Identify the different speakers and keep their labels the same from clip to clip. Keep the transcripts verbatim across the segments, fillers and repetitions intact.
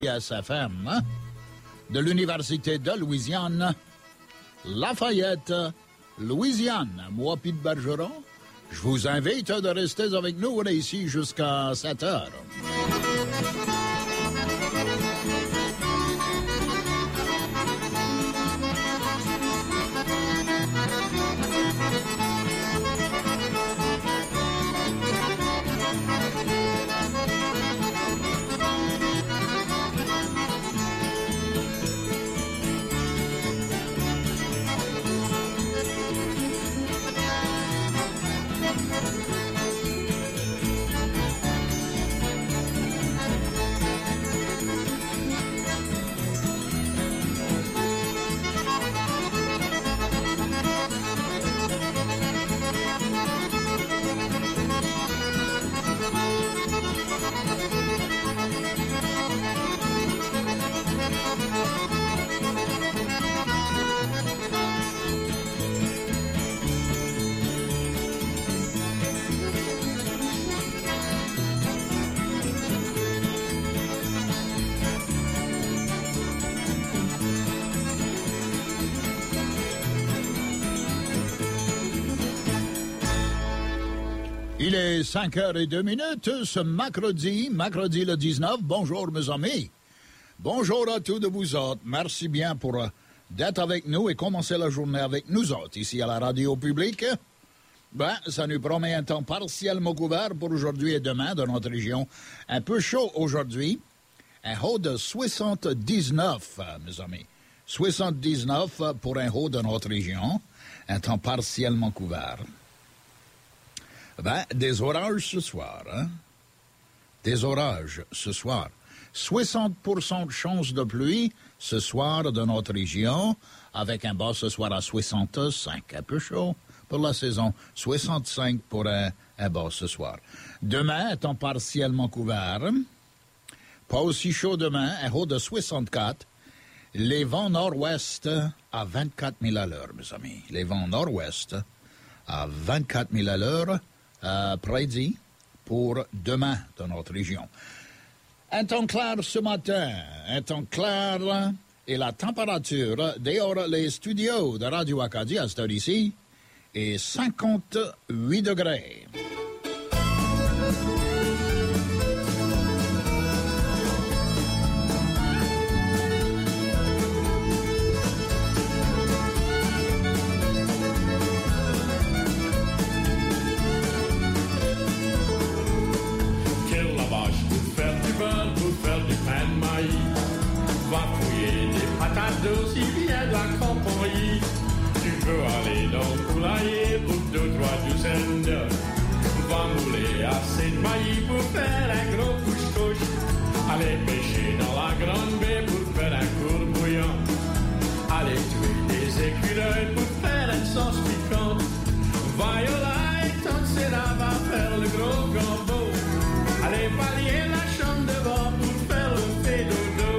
Speaker 1: S F M hein, de l'Université de Louisiane, Lafayette, Louisiane. Moi, Pete Bergeron, je vous invite de rester avec nous. On est ici jusqu'à sept heures. Il est cinq heures et deux minutes ce mercredi, mercredi le dix-neuf. Bonjour mes amis. Bonjour à tous de vous autres. Merci bien pour uh, d'être avec nous et commencer la journée avec nous autres ici à la radio publique. Ben, ça nous promet un temps partiellement couvert pour aujourd'hui et demain dans notre région. Un peu chaud aujourd'hui. Un haut de soixante-dix-neuf, mes amis. soixante-dix-neuf pour un haut de notre région. Un temps partiellement couvert. Ben, des orages ce soir, hein? Des orages ce soir. soixante pour cent de chance de pluie ce soir dans notre région, avec un bas ce soir à soixante-cinq. Un peu chaud pour la saison. soixante-cinq pour un, un bas ce soir. Demain, temps partiellement couvert. Pas aussi chaud demain, un haut de soixante-quatre. Les vents nord-ouest à vingt-quatre mille à l'heure, mes amis. Les vents nord-ouest à vingt-quatre mille à l'heure. Euh, prédit pour demain dans notre région. Un temps clair ce matin, un temps clair et la température dehors les studios de Radio Acadie à cette heure ici est cinquante-huit degrés.
Speaker 2: Va fouiller des patates douces, il vient de la compagnie. Tu peux aller dans le poulailler pour deux, trois douzaines d'heures. Va mouler assez de maïs pour faire un gros couche-couche. Allez pêcher dans la grande baie pour faire un court bouillon. Allez tuer des écureuils pour faire une sauce piquante. Viola et Tonsera va faire le gros gombo. Allez balayer la chambre de bord pour faire le fait dodo.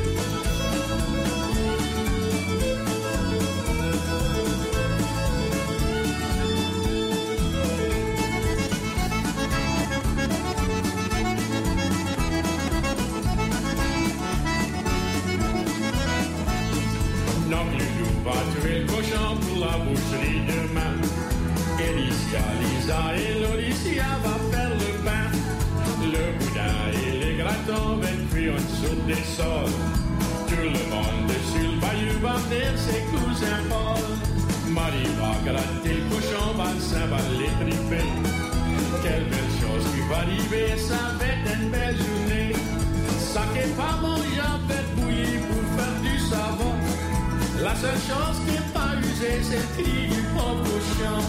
Speaker 2: Va tuer le cochon pour la boucherie demain. Elicia, Lisa et Lauricia va faire le pain. Le boudin et les gratons vont cuire en dessous des sols. Tout le monde dessus le bayou va venir ses cousins Paul. Marie va gratter le cochon, Vincent va les triper. Quelle belle chose qui va arriver, ça va être une belle journée. Ça n'est pas mon genre d'être bouilli pour faire du savon. La seule chose qui n'est pas usée, c'est le cri du pauvre cochon.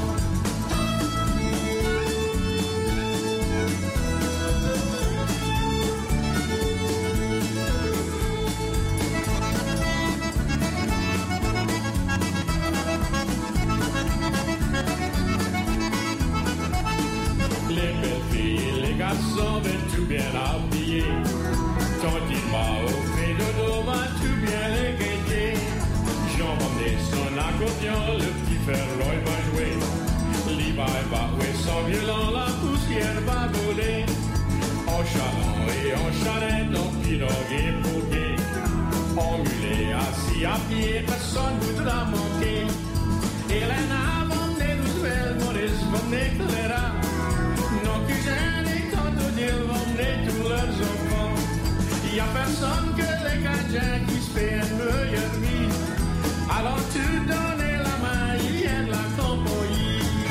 Speaker 2: Les belles filles et les garçons vont tout bien habiller. Quand il va au fait dodo, va tout bien les guetter. Jean va mener son accordion, le petit Ferroy va jouer. Levi va jouer son violon, la poussière va voler. En chaland et en charrette, on piroguer pour guet. On mulet assis à pied, personne voudra manquer. Helena va venir nouvelle, Maurice va venir Clara. Nos cousins et cantoniers vont venir tous leurs enfants. Y a personne que les Canadiens qui se fait une meilleure vie. Alors tu donnes la main, il vient de la compagnie.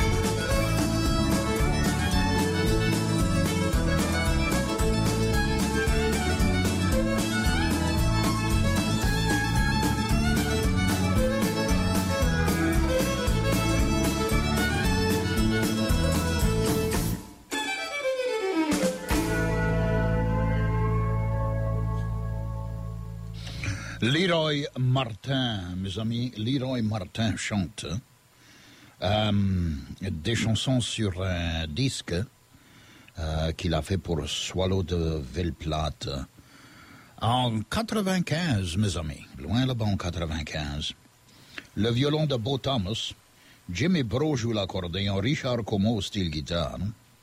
Speaker 1: Leroy Martin, mes amis, Leroy Martin chante euh, des chansons sur un disque euh, qu'il a fait pour Swallow de Ville-Plate en quatre-vingt-quinze, mes amis, loin là-bas en quatre-vingt-quinze. Le violon de Beau Thomas, Jimmy Bro joue l'accordéon, Richard Como style guitare,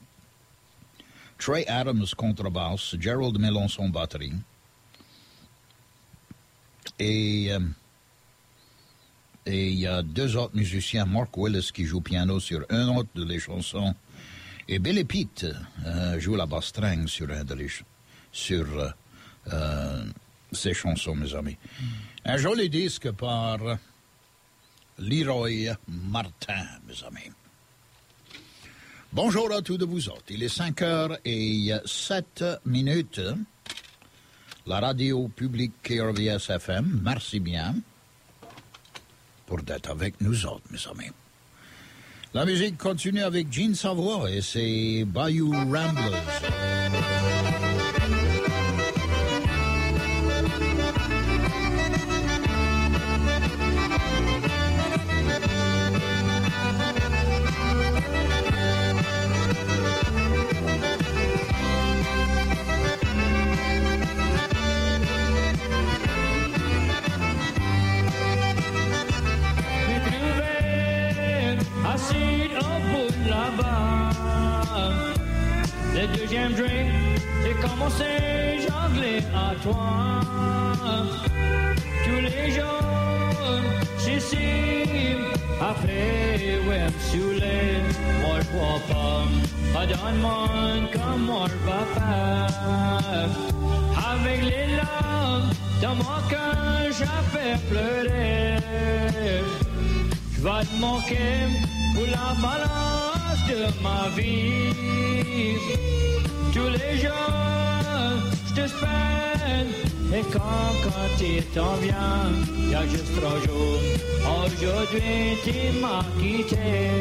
Speaker 1: Trey Adams contrebasse, Gerald Melançon batterie. Et euh, et il y a deux autres musiciens, Mark Willis qui joue piano sur un autre de les chansons, et Billy Pitt euh, joue la basse string sur un de les sur euh, euh, ces chansons, mes amis. Mm. Un joli disque par Leroy Martin, mes amis. Bonjour à tous de vous autres. Il est cinq heures et sept minutes. La radio publique K R V S F M, merci bien pour d'être avec nous autres, mes amis. La musique continue avec Gene Savoy et ses Bayou Ramblers.
Speaker 3: Le deuxième drink, j'ai commencé jongler à toi. Tous les jours, j'ici, après, ouais, me saouler. Moi, je vois pas, pas dans le monde comme moi, je vais faire. Avec les larmes dans mon cœur, j'ai fait pleurer. Je vais te manquer pour la balance de ma vie. Tous les jours, je te spère. Et quand, quand tu t'en viens, il y a juste trois jours. Aujourd'hui, tu m'as quitté.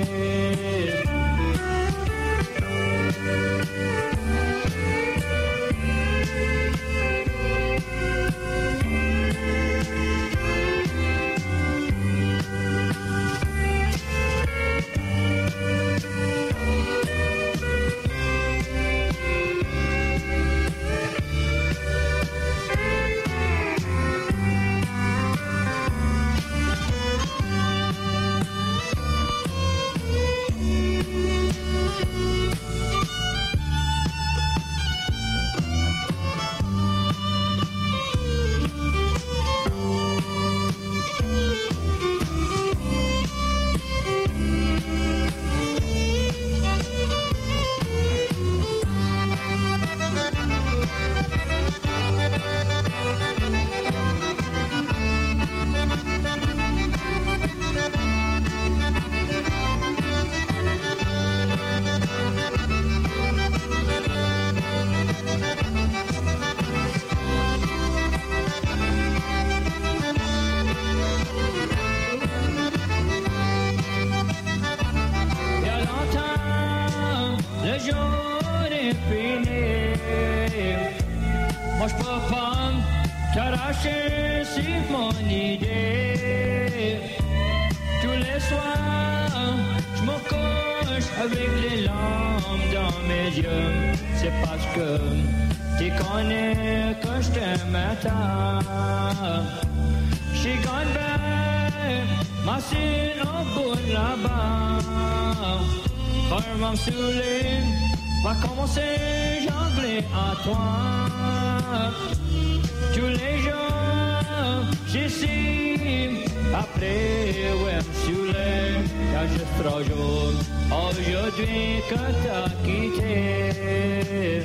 Speaker 4: Va commencer jongler à toi.
Speaker 3: tous les jours, j'estime, après, ouais, sous les cages trop jaunes, aujourd'hui que t'as quitté.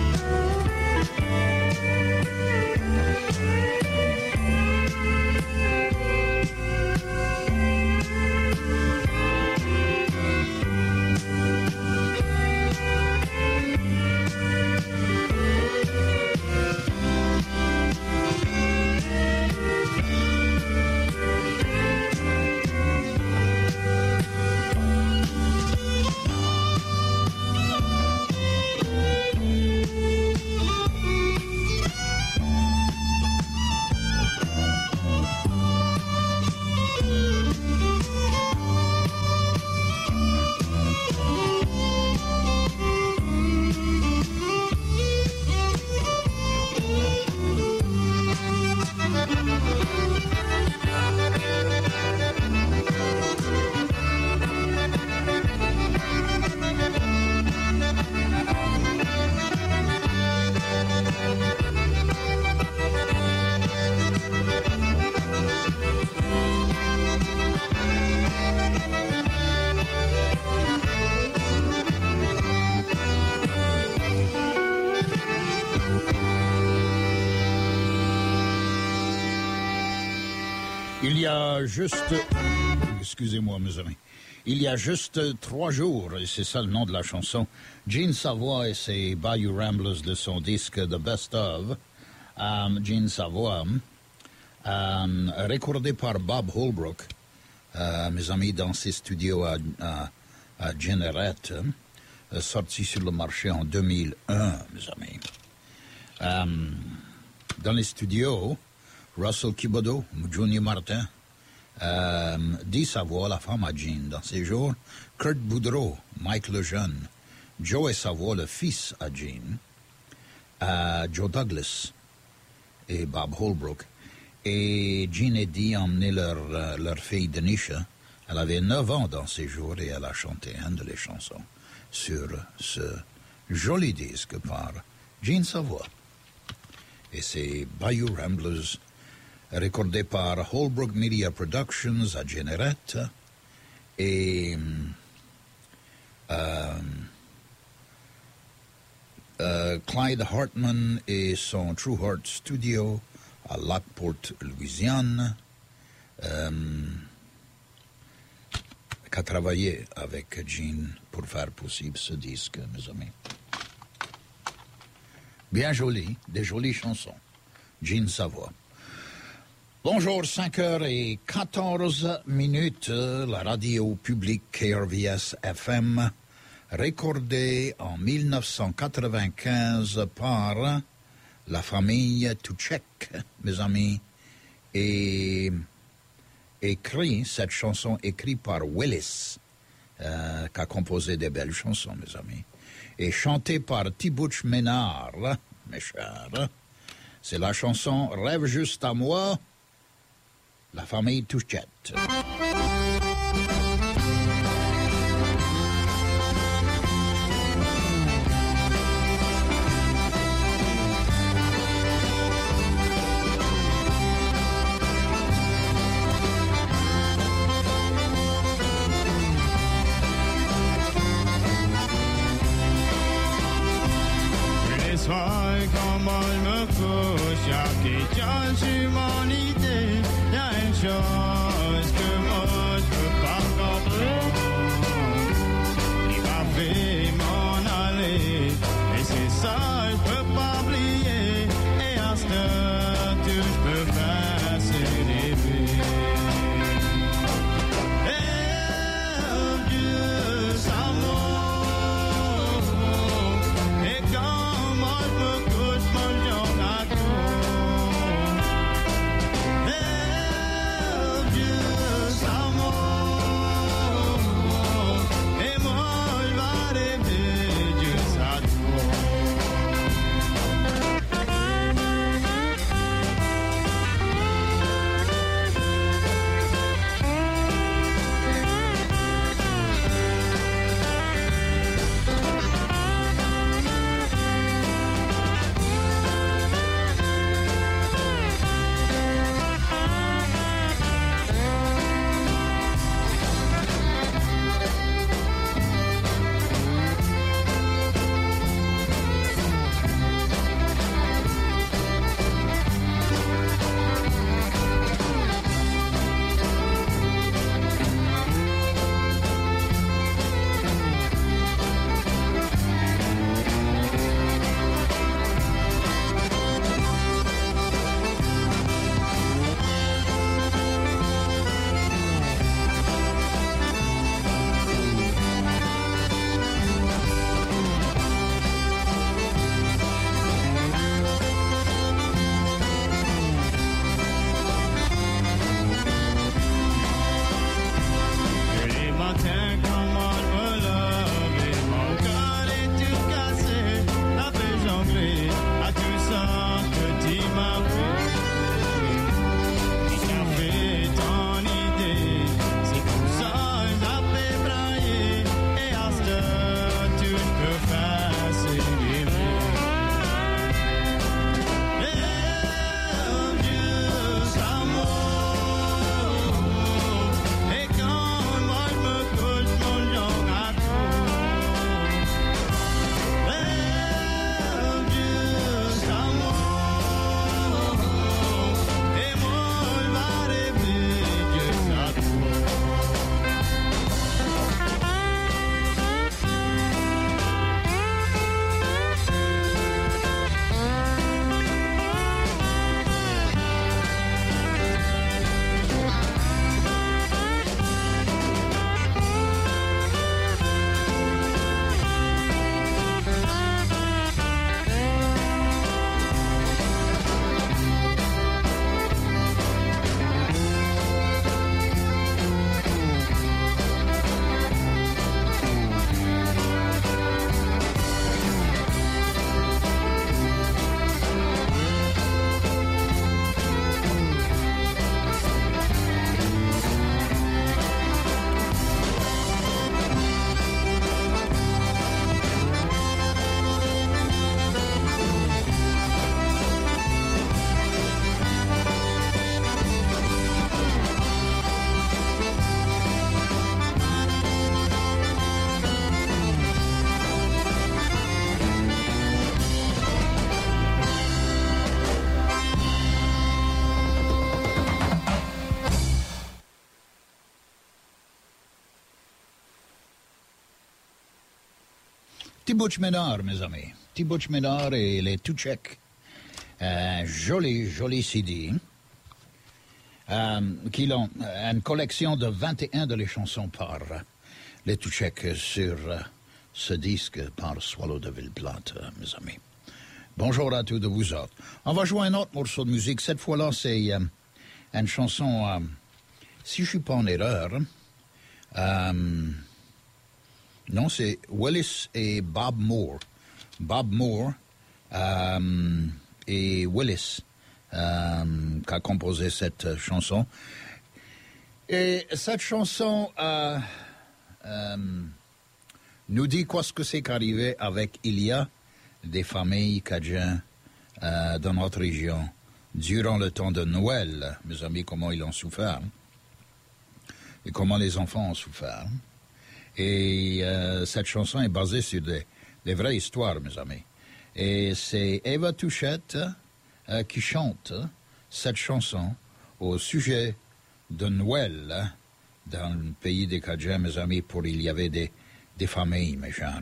Speaker 1: Il y a juste... Excusez-moi, mes amis. Il y a juste trois jours, et c'est ça le nom de la chanson, Gene Savoy et ses Bayou Ramblers de son disque The Best Of, um, Gene Savoy, um, recordé par Bob Holbrook, uh, mes amis, dans ses studios à, à, à Generat, uh, sorti sur le marché en deux mille un, mes amis. Um, dans les studios, Russell Kibodo, Johnny Martin, euh, Dee Savoy, la femme à Gene dans ses jours, Kurt Boudreau, Mike Lejeune, Joey Savoy, le fils à Gene, euh, Joe Douglas et Bob Holbrook. Et Gene et Dee emmenaient leur, euh, leur fille Denisha. Elle avait neuf ans dans ses jours et elle a chanté une de les chansons sur ce joli disque par Gene Savoy. Et c'est Bayou Ramblers, recordé par Holbrook Media Productions à Generat, et euh, euh, Clyde Hartman et son True Heart Studio à Lockport, Louisiane, euh, qui a travaillé avec Gene pour faire possible ce disque, mes amis. Bien joli, des jolies chansons. Gene Savoy. Bonjour, cinq heures quatorze minutes, la radio publique K R V S F M, recordée en mille neuf cent quatre-vingt-quinze par la famille Tuchek, mes amis, et écrit, cette chanson écrite par Willis, euh, qui a composé des belles chansons, mes amis, et chantée par Thibouch Ménard, mes chers. C'est la chanson « Rêve juste à moi », la famille Tuchek.
Speaker 4: Les soirs, quand moi je me couche, y'a quelqu'un sur mon idée. Y'a une chose que moi je peux pas comprendre. Il m'a fait m'en aller, et c'est ça je peux pas oublier. Et à ce temps, tout je peux faire, c'est rêver. Et Dieu, ça monte. Et quand moi je me couche, moi j'en raconte.
Speaker 1: Tibuch Ménard, mes amis. Tibuch Ménard et les Touchek. Euh, joli, joli C D. Euh, qui ont une collection de vingt et un de les chansons par les Touchek sur euh, ce disque par Swallow de Villeplate, mes amis. Bonjour à tous de vous autres. On va jouer un autre morceau de musique. Cette fois-là, c'est euh, une chanson, euh, si je ne suis pas en erreur, euh, non, c'est Willis et Bob Moore. Bob Moore euh, et Willis euh, qui a composé cette chanson. Et cette chanson euh, euh, nous dit quoi ce que c'est qu'arrivé avec il y a des familles cadjanes euh, dans notre région durant le temps de Noël, mes amis, comment ils ont souffert et comment les enfants ont souffert. Et euh, cette chanson est basée sur des, des vraies histoires, mes amis. Et c'est Eva Touchette euh, qui chante cette chanson au sujet de Noël dans le pays des Cajuns, mes amis, pour il y avait des, des familles, mes chers.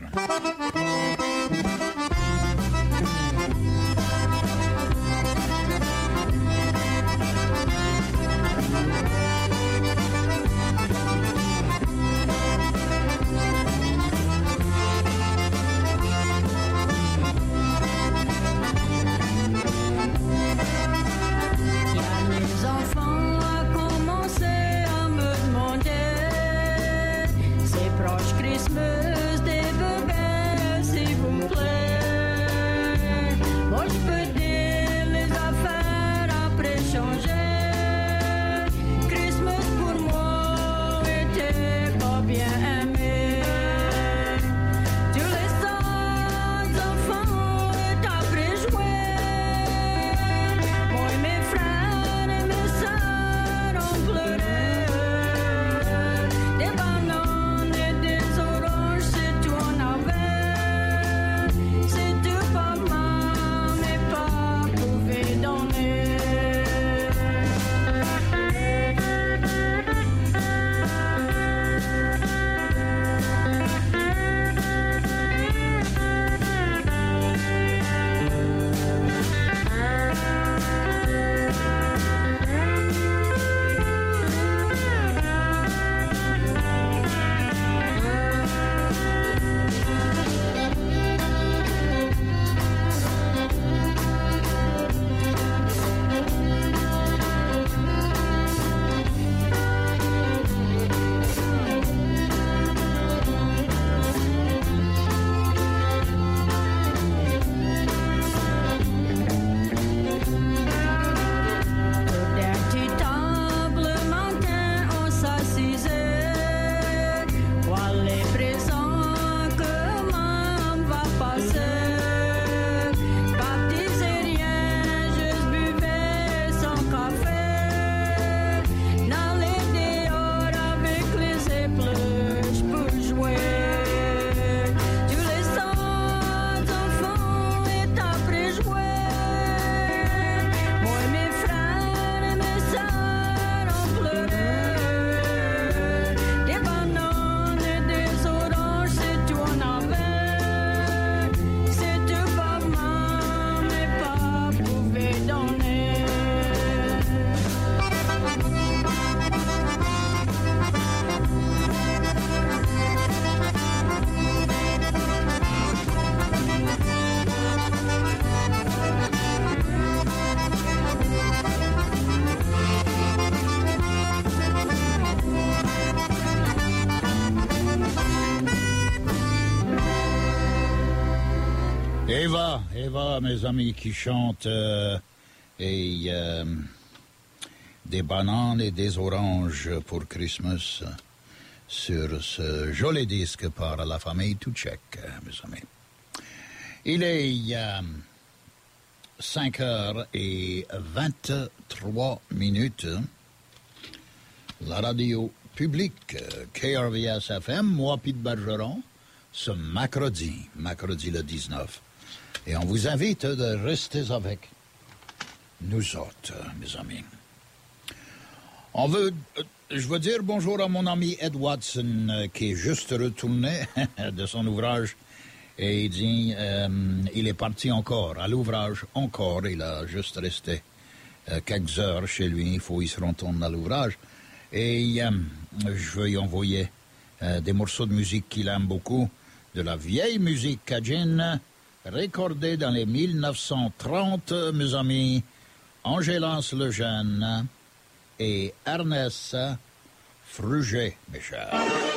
Speaker 1: Eva, Eva, mes amis qui chantent euh, et euh, des bananes et des oranges pour Christmas sur ce joli disque par la famille Touchek, mes amis. Il est euh, cinq heures et vingt-trois minutes. La radio publique K R V S F M, moi, Pete Bergeron, ce mercredi, mercredi le dix-neuf. Et on vous invite de rester avec nous autres, mes amis. On veut, je veux dire bonjour à mon ami Ed Watson, qui est juste retourné de son ouvrage Et il dit, euh, il est parti encore à l'ouvrage, encore, il a juste resté euh, quelques heures chez lui, il faut qu'il se retourne à l'ouvrage. Et euh, je vais y envoyer euh, des morceaux de musique qu'il aime beaucoup, de la vieille musique cajun, recordée dans les mille neuf cent trente, mes amis, Angélas Lejeune et Ernest Fruget, mes chers.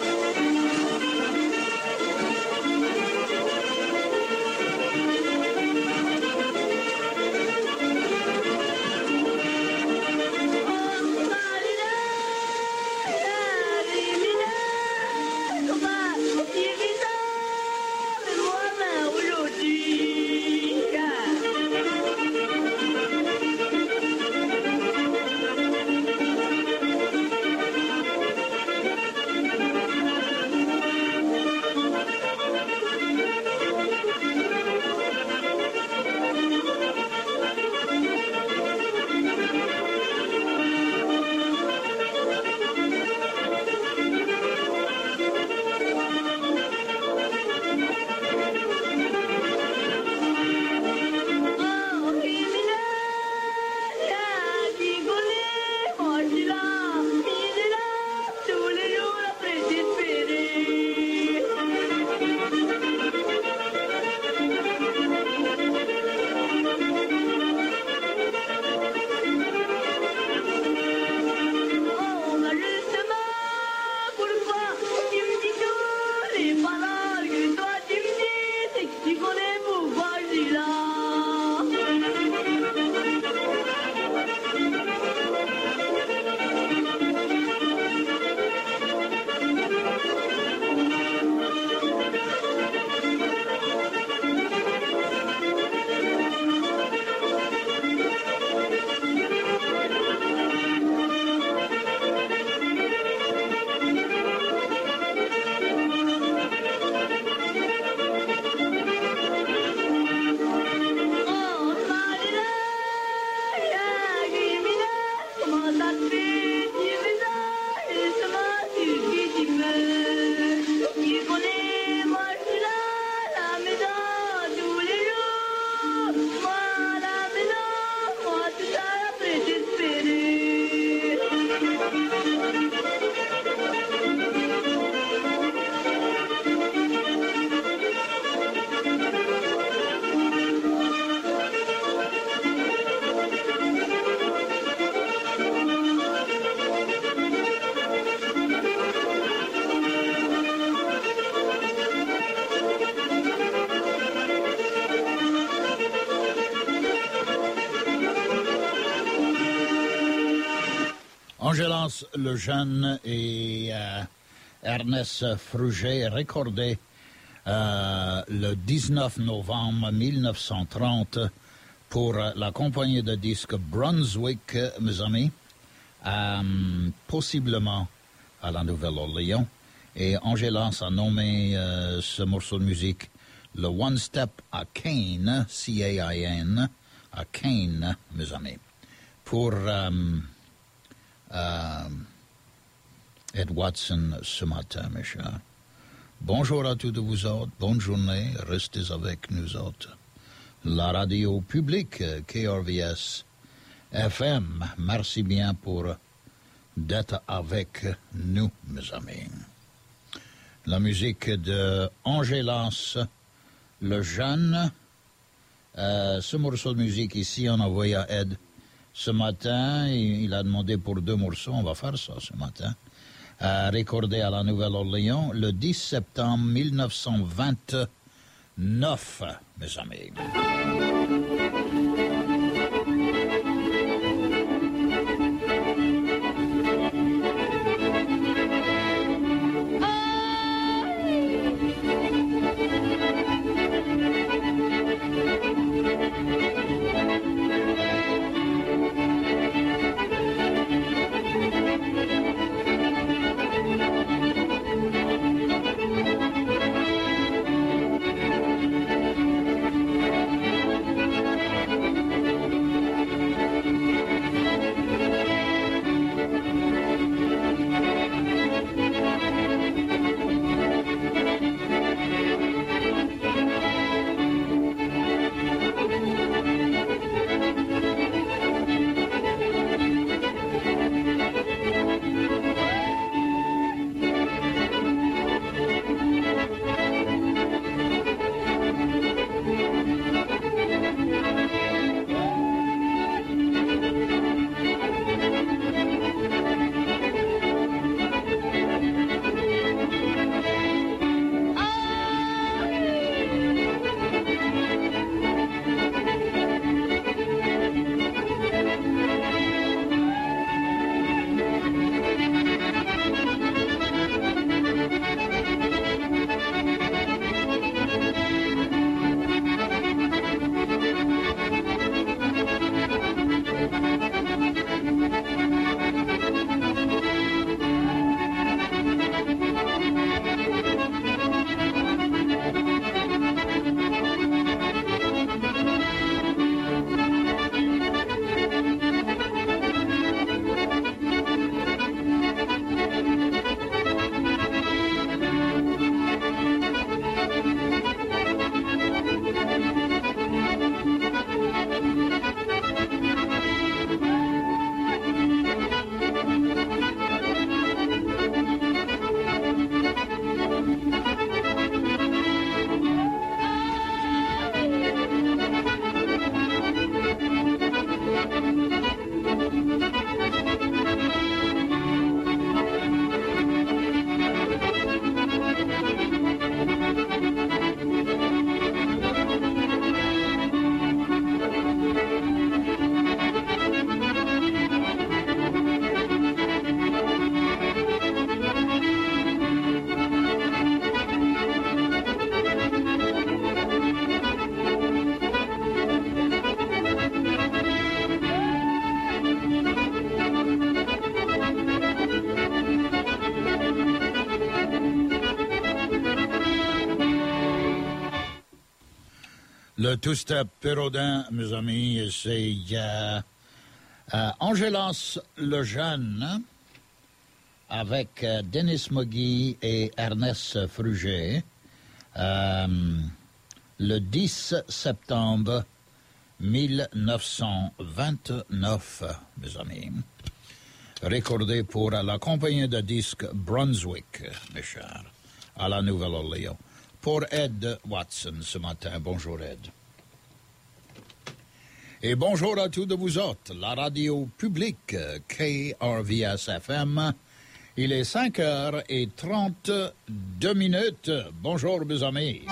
Speaker 1: Angélas Lejeune et euh, Ernest Fruget recordé euh, le dix-neuf novembre mille neuf cent trente pour la compagnie de disques Brunswick, mes amis, euh, possiblement à la Nouvelle-Orléans. Et Angélas a nommé euh, ce morceau de musique le One Step à Kane, C A I N, à Kane, mes amis, pour euh, euh, Ed Watson ce matin, mes chers. Bonjour à tous de vous autres, bonne journée, restez avec nous autres. La radio publique K R V S F M, merci bien pour d'être avec nous, mes amis. La musique de Angélas Lejeune. Euh, ce morceau de musique ici, on a envoyé à Ed ce matin. Il, il a demandé pour deux morceaux, on va faire ça ce matin. Euh, recordé à la Nouvelle-Orléans le dix septembre mille neuf cent vingt-neuf, mes amis.
Speaker 5: Thank you.
Speaker 1: Le two-step Pérodin, mes amis, c'est euh, euh, Angélas le Jeune avec euh, Denis Mogui et Ernest Fruget euh, le dix septembre mille neuf cent vingt-neuf, mes amis. Recordé pour la compagnie de disques Brunswick, mes chers, à la Nouvelle-Orléans. Pour Ed Watson ce matin. Bonjour, Ed. Et bonjour à tous de vous autres. La radio publique K R V S F M. Il est cinq heures trente-deux minutes. Bonjour, mes amis.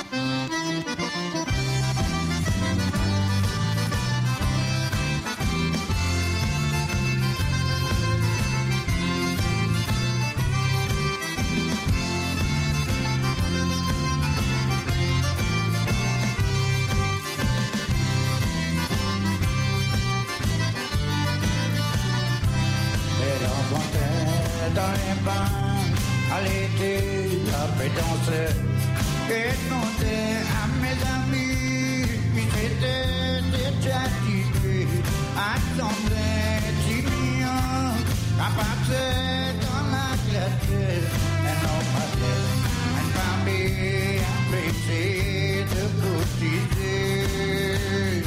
Speaker 5: À l'été, après danser et chanter à mes amis, puis c'était déjà titulé, attendait Timian, à passer dans la clarté, et non passer, une famille appréciée de cotiser.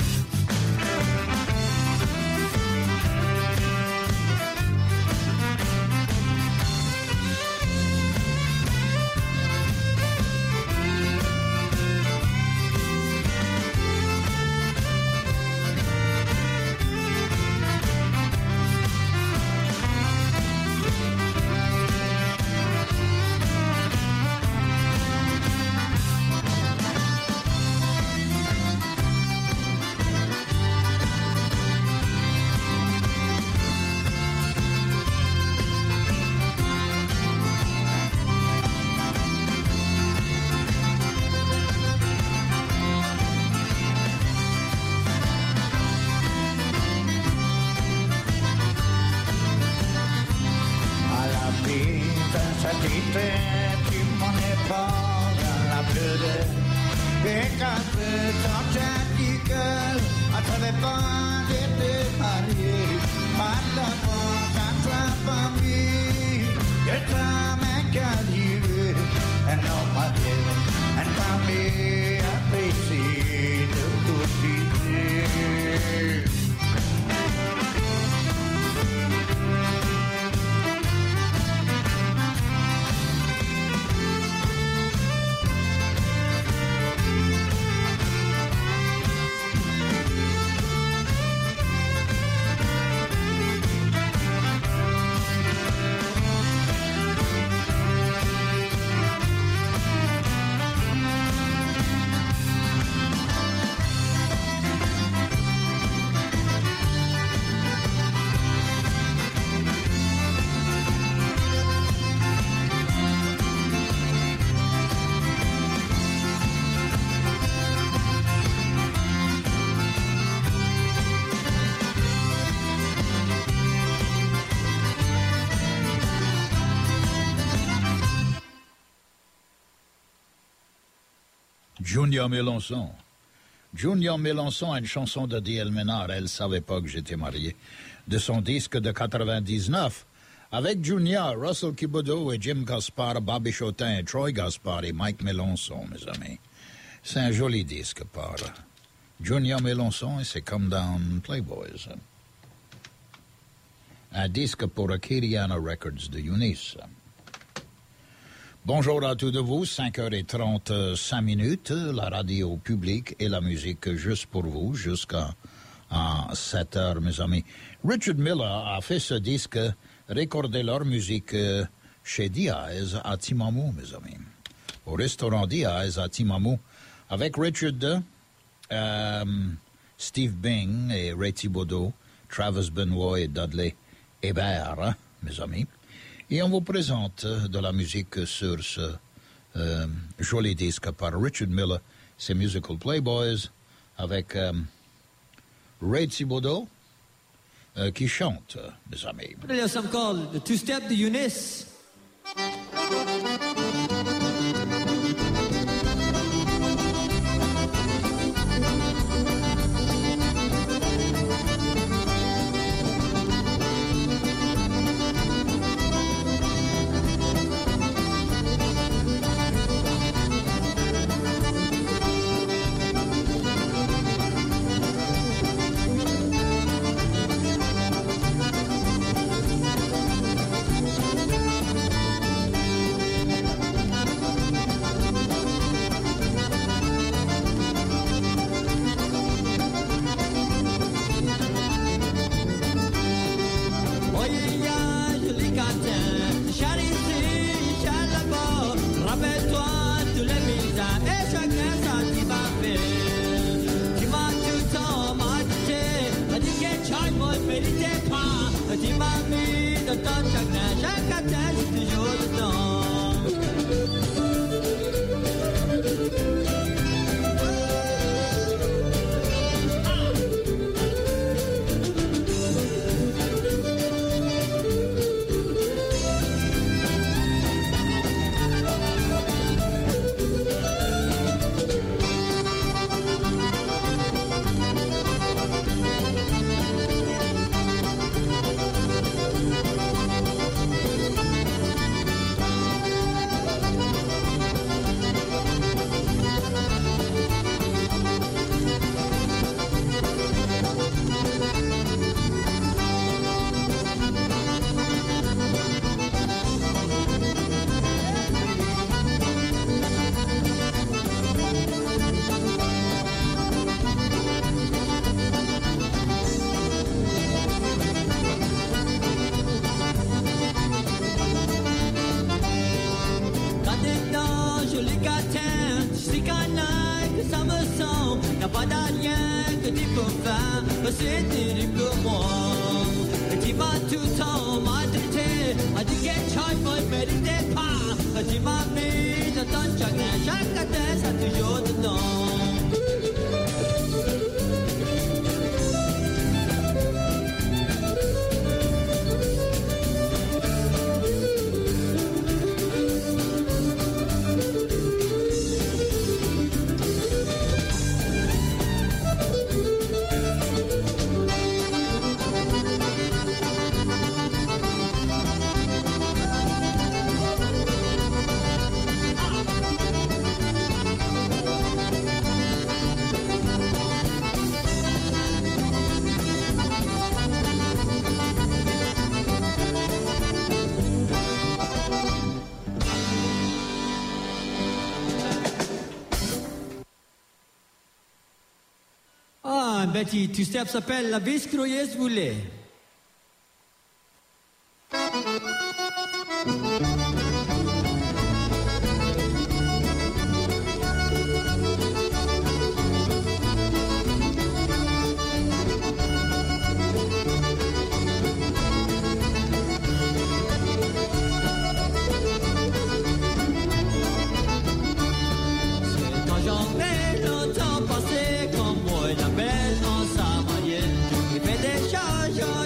Speaker 1: Junior Mélenchon. Junior Mélenchon a une chanson de D L Ménard. Elle ne savait pas que j'étais marié. De son disque de quatre-vingt-dix-neuf, avec Junior, Russell Thibodeau et Jim Gaspard, Bobby Chotin et Troy Gaspard et Mike Mélenchon, mes amis. C'est un joli disque par Junior Mélenchon et c'est comme dans Playboys. Un disque pour Acadiana Records de Eunice. Bonjour à tous de vous, cinq heures trente-cinq minutes, la radio publique et la musique juste pour vous, jusqu'à sept heures, mes amis. Richard Miller a fait ce disque, recorder leur musique chez Diaz à Timamou, mes amis. Au restaurant Diaz à Timamou, avec Richard, euh, Steve Bing et Ray Thibodeau, Travis Benoit et Dudley Hébert, hein, mes amis. Et on vous présente de la musique sur ce euh, joli disque par Richard Miller, c'est Musical Playboys, avec euh, Ray Thibodeau euh, qui chante, mes amis.
Speaker 6: There's something called the two-step de Eunice. Chal ici, chal là-bas. Rappelle-toi tous les visages et chacun sa petite affaire. Tu m'as tout le temps marché, a dit que tu ne méritais pas. Tu m'as mis dans ton chagrin, chaque matin, je suis toujours dedans. C'est terrible pour moi. Tu m'as tout le temps maltraité, a dit que tu ne méritais pas. Tu m'as mis dans ton chagrin, chaque matin, ça toujours dedans. Betty, tu step s'appelle la Viscroyeuse Boulet. Georgia.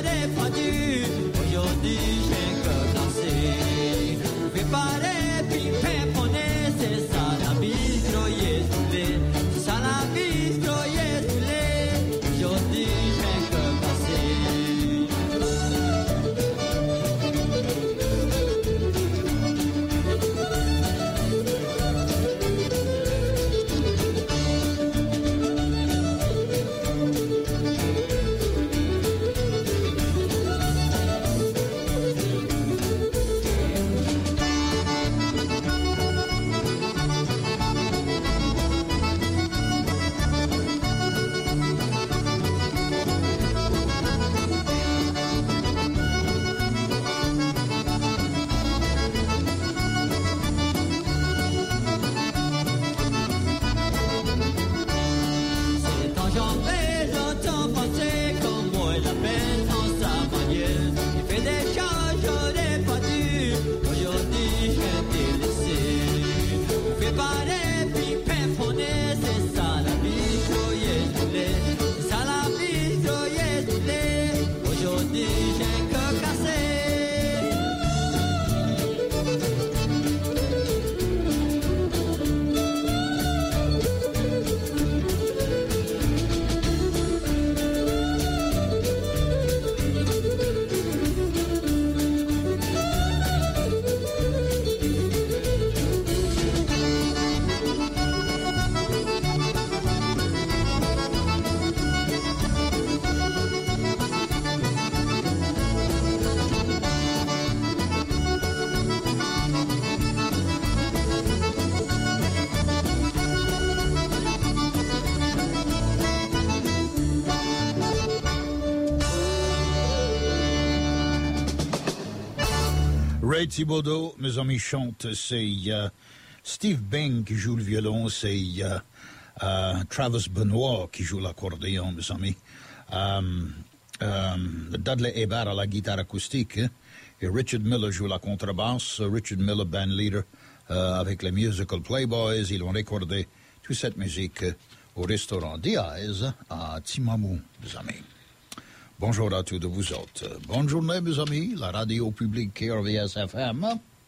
Speaker 1: Ray Thibodeau, mes amis, chante. C'est uh, Steve Bing qui joue le violon. C'est uh, uh, Travis Benoit qui joue l'accordéon, mes amis. Um, um, Dudley Hebert à la guitare acoustique. Hein? Et Richard Miller joue la contrebasse. Richard Miller, band leader, uh, avec les Musical Playboys. Ils ont recordé toute cette musique au restaurant Diaz à Timamou, mes amis. Bonjour à tous de vous autres. Bonne journée, mes amis. La radio publique K R V S F M.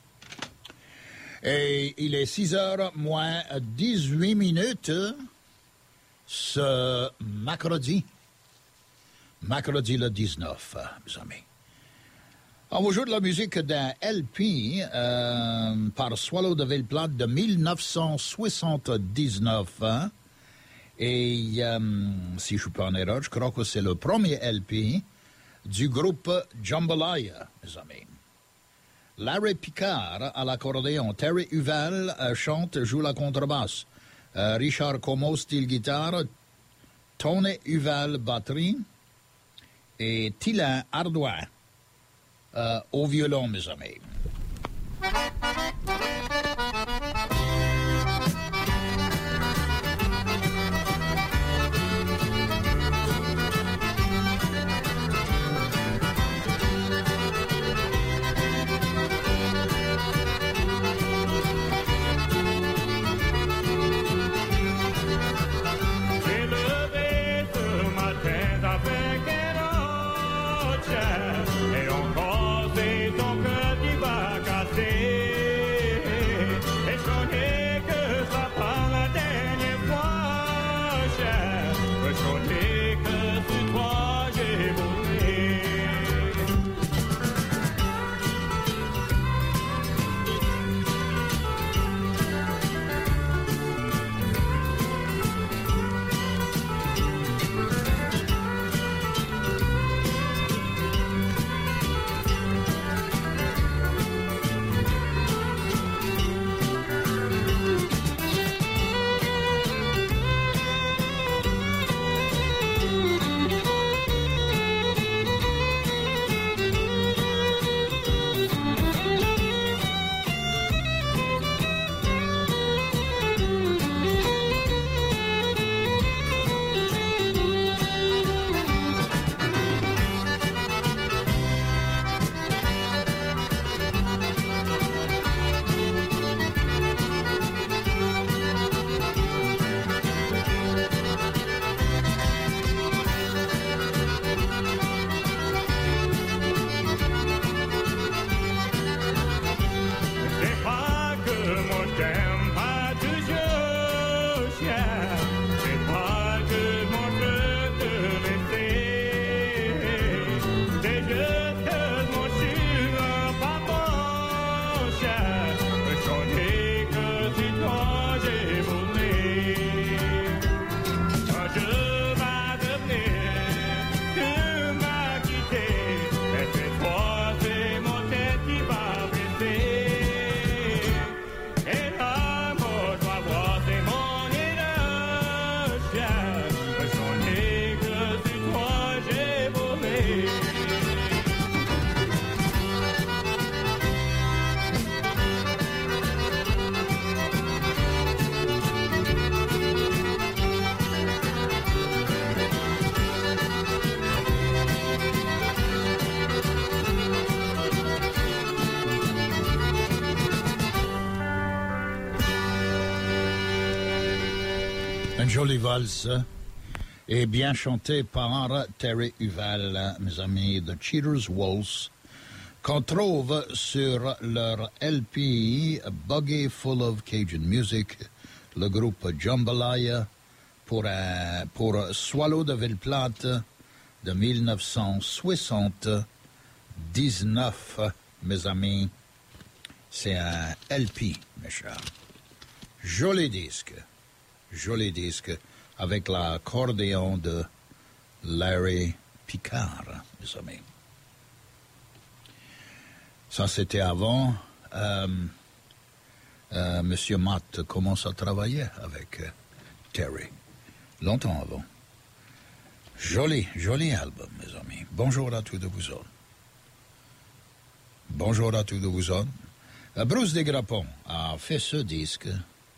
Speaker 1: Et il est six heures moins dix-huit minutes ce mercredi. Mercredi le dix-neuf, mes amis. On vous joue de la musique d'un L P euh, par Swallow de Villeplate de mille neuf cent soixante-dix-neuf. Hein? Et euh, si je ne suis pas en erreur, je crois que c'est le premier L P du groupe Jambalaya, mes amis. Larry Picard à l'accordéon, Terry Huval euh, chante, joue la contrebasse, euh, Richard Como style guitare, Tony Huval batterie et Tila Ardouin euh, au violon, mes amis.
Speaker 2: Et encore c'est ton cœur qui va casser.
Speaker 1: Une jolie valse et bien chantée par Terry Huval, mes amis, de Cheaters Waltz, qu'on trouve sur leur L P Buggy Full of Cajun Music, le groupe Jambalaya, pour, euh, pour Swallow de Villeplate de mille neuf cent soixante-dix-neuf, mes amis. C'est un L P, mes chers. Joli disque. Joli disque avec l'accordéon de Larry Picard, mes amis. Ça, c'était avant. Euh, euh, Monsieur Matt commence à travailler avec euh, Terry. Longtemps avant. Joli, joli album, mes amis. Bonjour à tous de vous autres. Bon. bonjour à tous de vous autres. Bruce Desgrappons a fait ce disque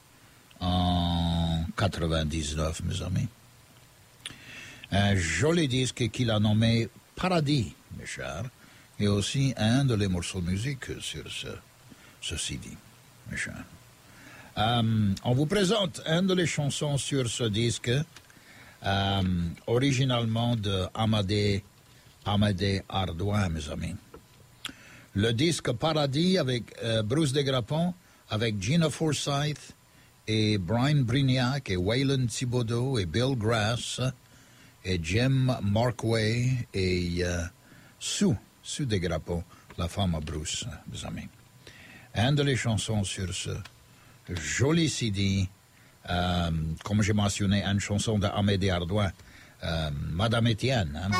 Speaker 1: en quatre-vingt-dix-neuf, mes amis. Un joli disque qu'il a nommé Paradis, mes chers, et aussi un de les morceaux de musique sur ce, ce C D, mes chers. Um, on vous présente un de les chansons sur ce disque, um, originalement de Amadé, Amadé Ardouin, mes amis. Le disque Paradis avec euh, Bruce Desgrappons, avec Gina Forsyth et Brian Brignac et Waylon Thibodeau et Bill Grass et Jim Markway et euh, Sue, Sue Desgrappons, la femme à Bruce, mes amis. Un de les chansons sur ce joli C D, euh, comme j'ai mentionné, une chanson d'Amédée Ardouin, euh, Madame Étienne. Hein?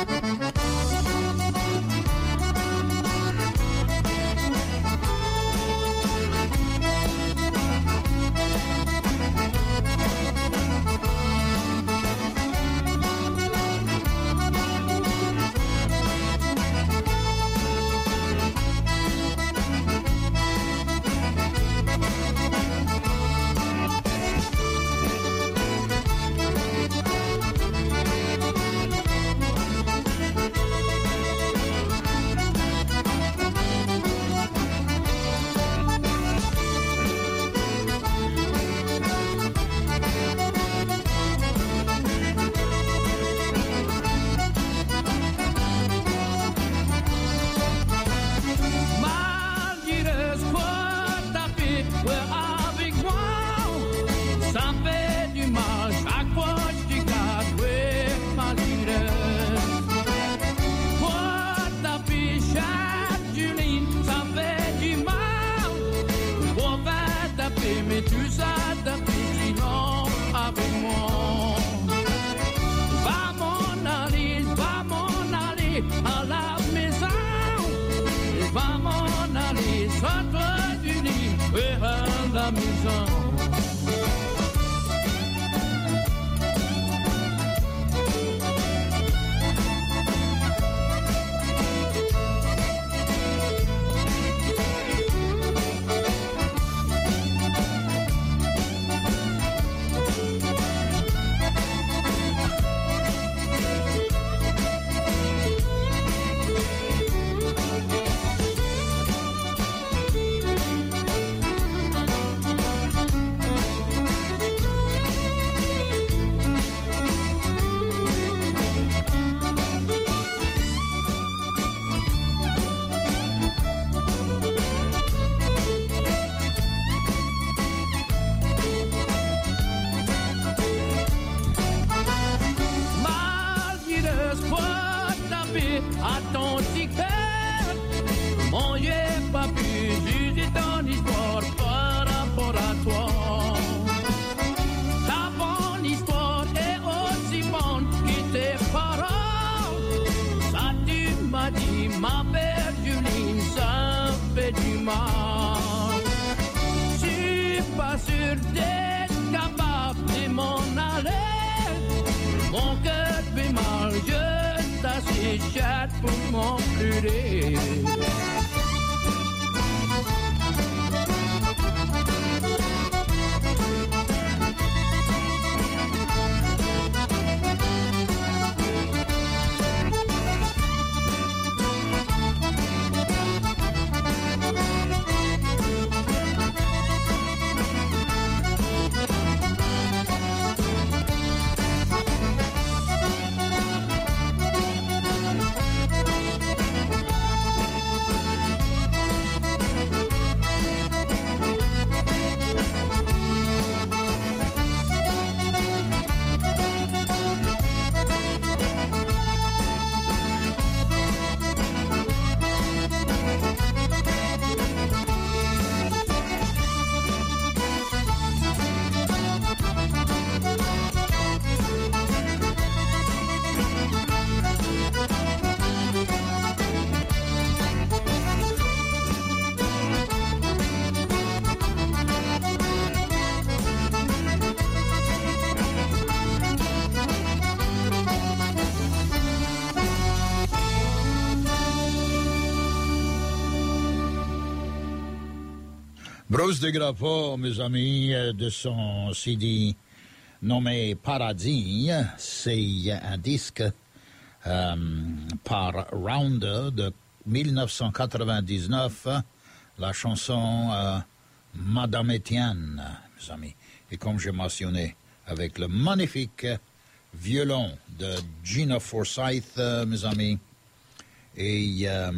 Speaker 1: Bruce de Grappot, mes amis, de son C D nommé Paradis, c'est un disque euh, par Rounder de mille neuf cent quatre-vingt-dix-neuf, la chanson euh, Madame Etienne, mes amis. Et comme j'ai mentionné, avec le magnifique violon de Gina Forsyth, euh, mes amis, et euh,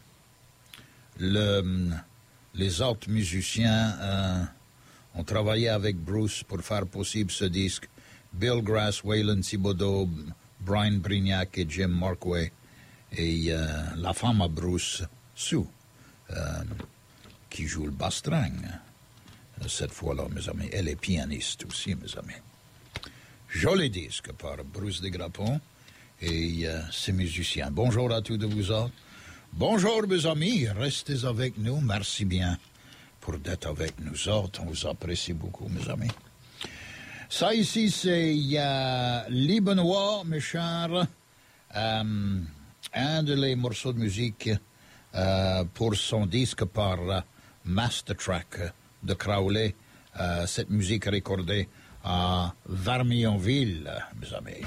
Speaker 1: le, les autres musiciens euh, ont travaillé avec Bruce pour faire possible ce disque. Bill Grass, Waylon Thibodeau, Brian Brignac et Jim Markway. Et euh, la femme à Bruce, Sue, euh, qui joue le bass-string. Cette fois-là, mes amis, elle est pianiste aussi, mes amis. Joli disque par Bruce de Grappot et euh, ses musiciens. Bonjour à tous de vous autres. Bonjour, mes amis, restez avec nous. Merci bien pour d'être avec nous autres. On vous apprécie beaucoup, mes amis. Ça ici, c'est euh, Les Benoît, mes chers. Euh, un de les morceaux de musique euh, pour son disque par euh, Master Track de Crowley. Euh, cette musique recordée à Vermionville, mes amis.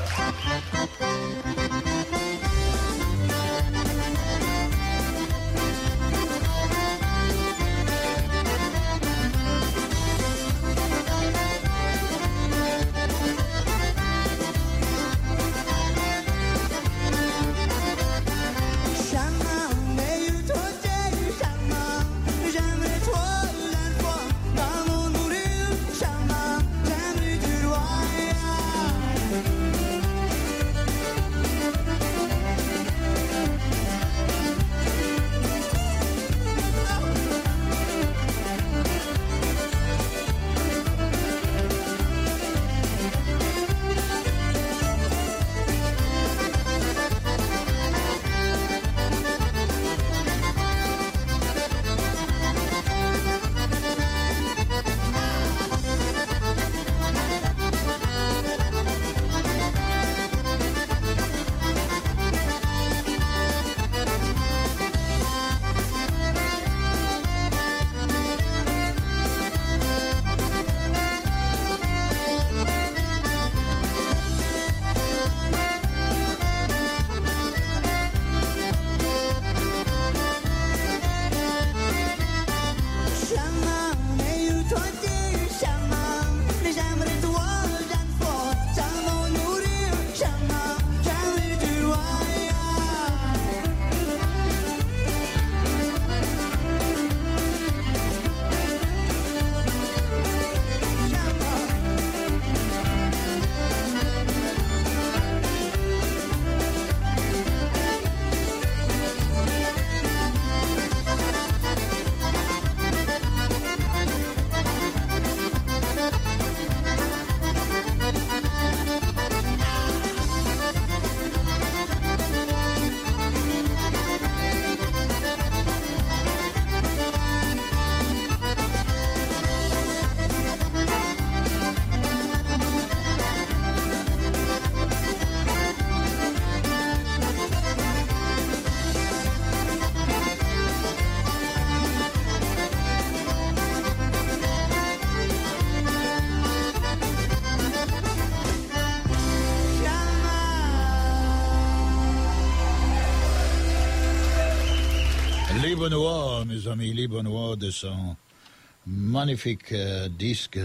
Speaker 1: Les Benoît, mes amis, les Benoît de son magnifique euh, disque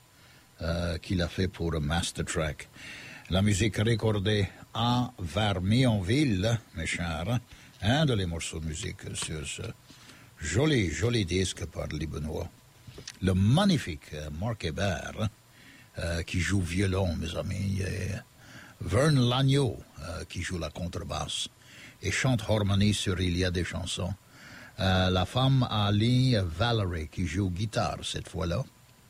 Speaker 1: euh, qu'il a fait pour Master Track. La musique recordée à Vermionville, mes chers, un de les morceaux de musique sur ce joli, joli disque par les Benoît. Le magnifique euh, Marc Hébert, euh, qui joue violon, mes amis, et Vern Lagneau, euh, qui joue la contrebasse et chante harmonie sur Il y a des chansons. Euh, la femme Ali Valerie qui joue guitare cette fois-là.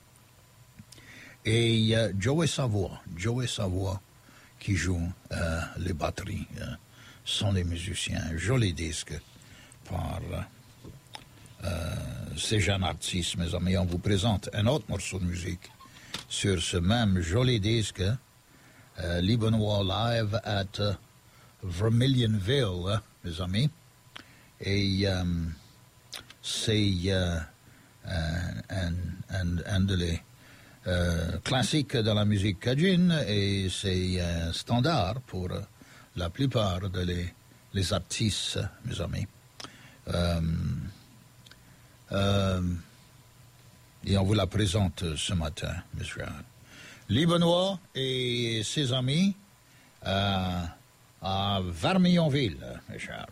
Speaker 1: Et euh, Joey Savoie, Joey Savoie qui joue euh, les batteries, euh, sont les musiciens. Joli disque par euh, ces jeunes artistes, mes amis. On vous présente un autre morceau de musique sur ce même joli disque, euh, Les Benoît Live at uh, Vermilionville, mes amis. Et euh, c'est euh, un, un, un de les euh, classiques de la musique cajun et c'est un standard pour la plupart de les, les artistes, mes amis. Euh, euh, et on vous la présente ce matin, monsieur. Lee Benoît et ses amis euh, à Vermillonville, mes chers.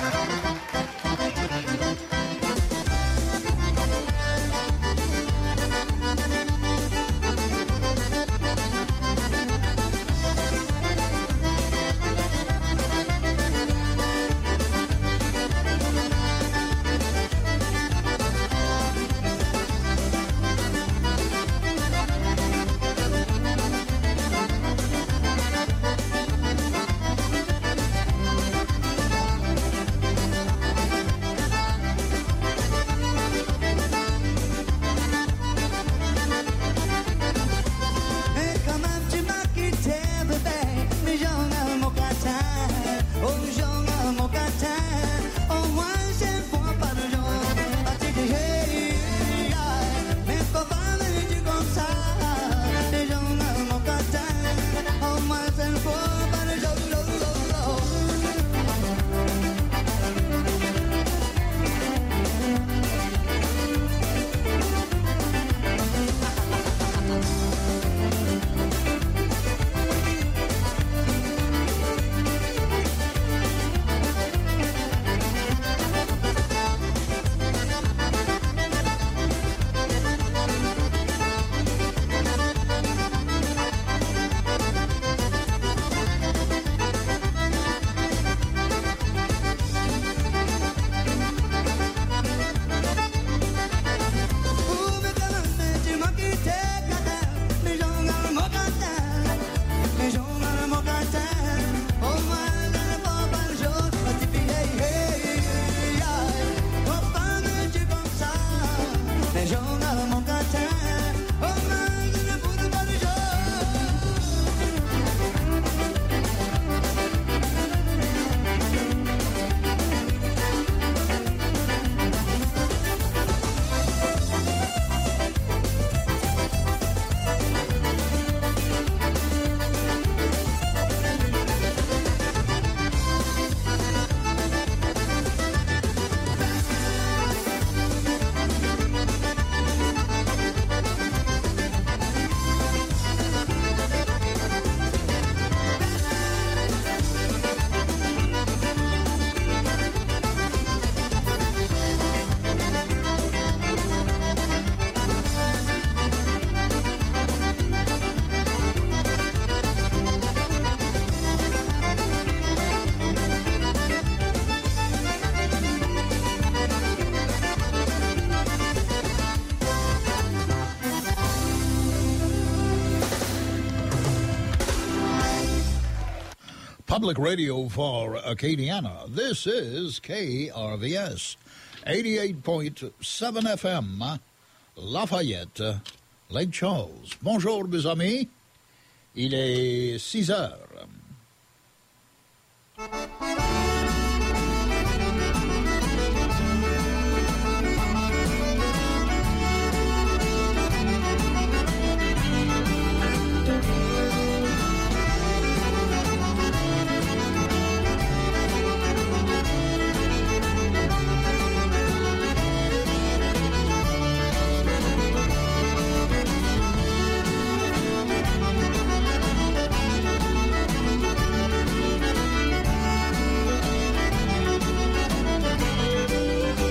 Speaker 1: Public radio for Acadiana. This is K R V S, eighty-eight point seven F M, Lafayette, Lake Charles. Bonjour, mes amis. Il est six heures.